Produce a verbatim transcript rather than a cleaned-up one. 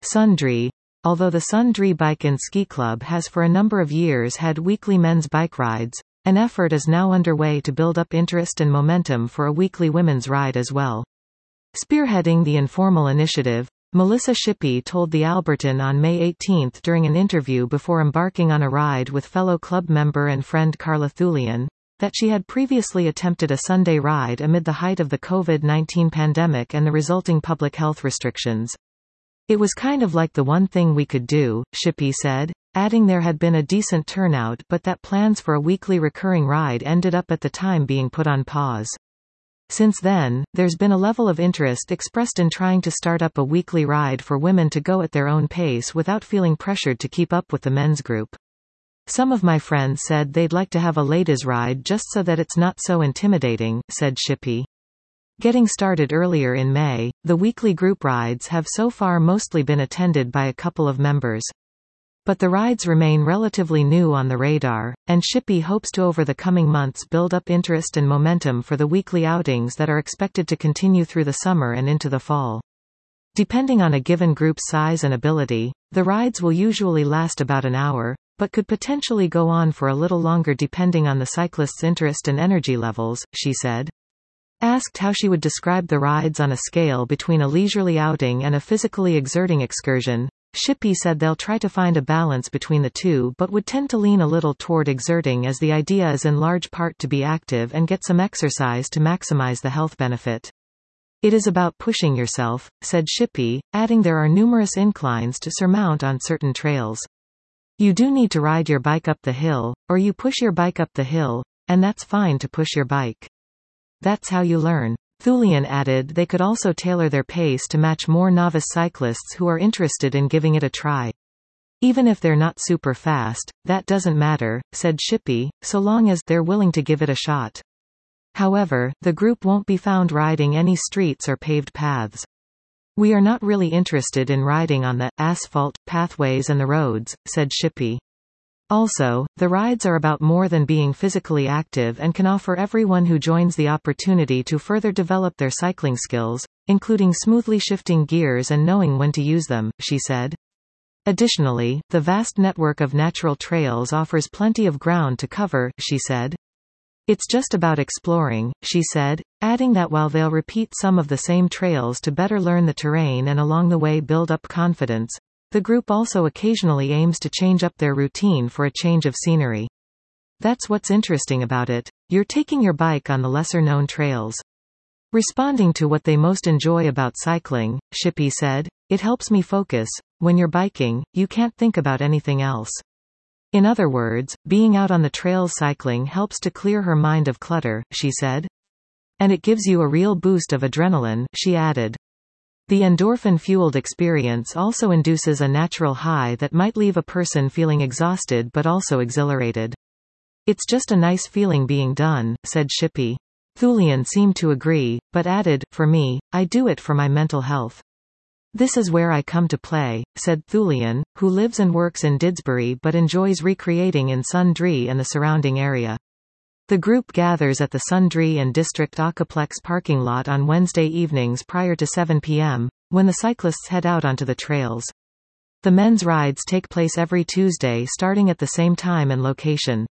Sundri. Although the Sundri Bike and Ski Club has for a number of years had weekly men's bike rides, an effort is now underway to build up interest and momentum for a weekly women's ride as well. Spearheading the informal initiative, Melissa Shippey told the Alberton on May eighteenth during an interview before embarking on a ride with fellow club member and friend Carla Thulian, that she had previously attempted a Sunday ride amid the height of the COVID nineteen pandemic and the resulting public health restrictions. It was kind of like the one thing we could do, Shippey said, adding there had been a decent turnout but that plans for a weekly recurring ride ended up at the time being put on pause. Since then, there's been a level of interest expressed in trying to start up a weekly ride for women to go at their own pace without feeling pressured to keep up with the men's group. Some of my friends said they'd like to have a ladies' ride just so that it's not so intimidating, said Shippey. Getting started earlier in May, the weekly group rides have so far mostly been attended by a couple of members. But the rides remain relatively new on the radar, and Shippey hopes to over the coming months build up interest and momentum for the weekly outings that are expected to continue through the summer and into the fall. Depending on a given group's size and ability, the rides will usually last about an hour, but could potentially go on for a little longer depending on the cyclist's interest and energy levels, she said. Asked how she would describe the rides on a scale between a leisurely outing and a physically exerting excursion, Shippey said they'll try to find a balance between the two but would tend to lean a little toward exerting as the idea is in large part to be active and get some exercise to maximize the health benefit. It is about pushing yourself, said Shippey, adding there are numerous inclines to surmount on certain trails. You do need to ride your bike up the hill, or you push your bike up the hill, and that's fine to push your bike. That's how you learn. Thulian added they could also tailor their pace to match more novice cyclists who are interested in giving it a try. Even if they're not super fast, that doesn't matter, said Shippey, so long as they're willing to give it a shot. However, the group won't be found riding any streets or paved paths. We are not really interested in riding on the asphalt pathways and the roads, said Shippey. Also, the rides are about more than being physically active and can offer everyone who joins the opportunity to further develop their cycling skills, including smoothly shifting gears and knowing when to use them, she said. Additionally, the vast network of natural trails offers plenty of ground to cover, she said. It's just about exploring, she said, adding that while they'll repeat some of the same trails to better learn the terrain and along the way build up confidence, the group also occasionally aims to change up their routine for a change of scenery. That's what's interesting about it, you're taking your bike on the lesser-known trails. Responding to what they most enjoy about cycling, Shippey said, it helps me focus. When you're biking, you can't think about anything else. In other words, being out on the trails cycling helps to clear her mind of clutter, she said. And it gives you a real boost of adrenaline, she added. The endorphin-fueled experience also induces a natural high that might leave a person feeling exhausted but also exhilarated. It's just a nice feeling being done, said Shippey. Thulian seemed to agree, but added, for me, I do it for my mental health. This is where I come to play, said Thulian, who lives and works in Didsbury but enjoys recreating in Sundri and the surrounding area. The group gathers at the Sundri and District Aquaplex parking lot on Wednesday evenings prior to seven p m, when the cyclists head out onto the trails. The men's rides take place every Tuesday starting at the same time and location.